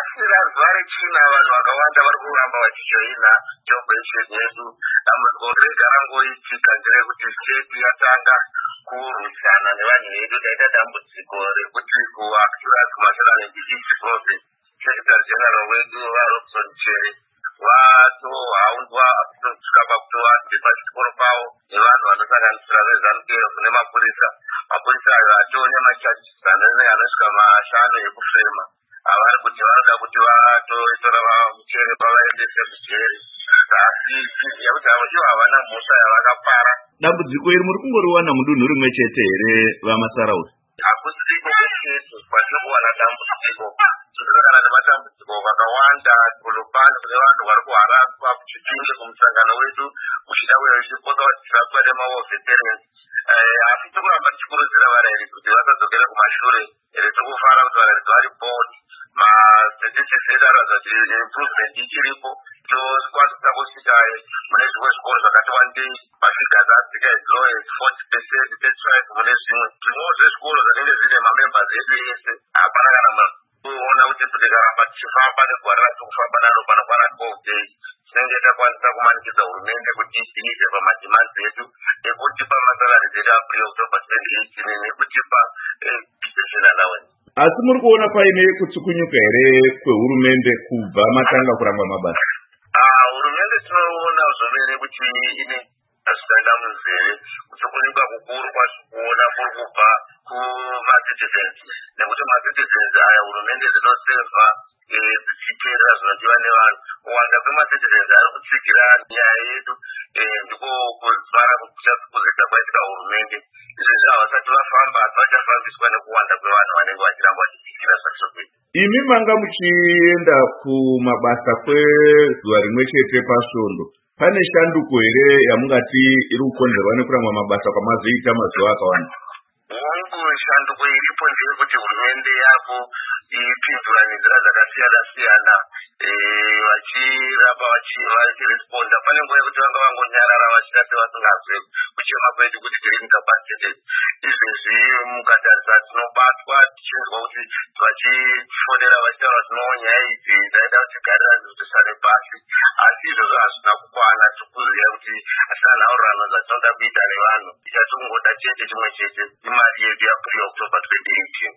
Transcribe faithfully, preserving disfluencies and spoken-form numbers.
Pasina zuva rechina vanhu vakawanda vari kuramba vachijoina job mission yedu. Dambudziko rega rangoitika nderekuti state yatanga kurwisana nevanhu vedu. Taita dambudziko rekuti kuakira kumasarane east province secretary general wedu vaRobson Chere watohaundwa kusvika pakutovati pachikoro pavo nevanhu vanosanganisira veZANU-P F nemapurisa. Mapurisa ayo atone machachisi anosvika mashanu ekufema. Avari kuti vanoda kuti vatotora Chere pavaendese kujeri. Asi yekuti avo ndivo havana mhosva yavakapara. Dambudziko iri muri kungoriwana mudunhu rimwe chete here vaMasarausi? Hakusiko kwechete kwatiri kuwana dambudziko. Tinosangana nematambudziko vakawanda kulupani kune vanhu vari kuharaswa kuchipinge kumusangano wedu uchida kuchiposa vatisatwa nemawo veterans. Asi tikuramba tichikurudzira varayiri kuti vasadzokere kumashure. Ere tikufara kuti varayiri varipoti mastatistics edu aratidzira kuti improvement ichiripo. Tokwanisa kusvika mune zvimwe zvikoro zvakati wandei mafigures asvika as low as forty percent, thirty-five mune zvimwe. Zvimwewo zvezvikoro zvinenge zvine mamembers edu ese hapana kana kuona kuti tikaramba tichifamba negwara tikufamba naro panokwana twelve days tinenge takwanisa kumanikidza hurumende kuti iite pamademands edu ekutipa masalari edu april october twenty eighteen nekutipa education allowance. Asi muri kuona paine kutsukunyuka here kwehurumende kubva matanga kurangwa mabasa? Hurumende tinoona zvomene kuti ine zvitanda munzeve. Kutsukunyuka kukuru kwatiri kuona kuri kubva kumacitizens, nekuti macitizens aya hurumende dzinosevha dzichiteerera zvinodiwa nevanhu. Kuwanda kwemacitizens ari kutsigira nyaya yedu ndiko kuzvara kuzoita kwaitika hurumende. Izvezvi havasati vafamba asi vachafambiswa nekuwanda kwevanhu vanenge vachiramba vachitsigira zvachokweni. Imi manga muchienda kumabasa kwezuva rimwe chete pasvondo, pane shanduko here yamungati iri kukonzerwa nekurangwa mabasa kwamazoita mazuva akawanda? Hongu shanduko iripo ndeyekuti hurumende yako ipindura nenzira dzakasiyana siyana vachiramba vachiresponda. Pane nguva yekuti vanga vangonyarara vachida sevasingazwe kuchema kwedu kuti tiri incapacitated. Izvezvi mukatarisa tinobatwa tichinzwa kuti vachifonera vachitaura zvinowo nyaya idzi dzaida kuti tigarira dzizotisane pasi. Asi izvozvo hazvina kukwana. Tikuziva kuti hasina nhaurirano dzatinoda kuita nevanhu. Tichatongoda chete chimwe chete imari yedu yapre october twenty eighteen.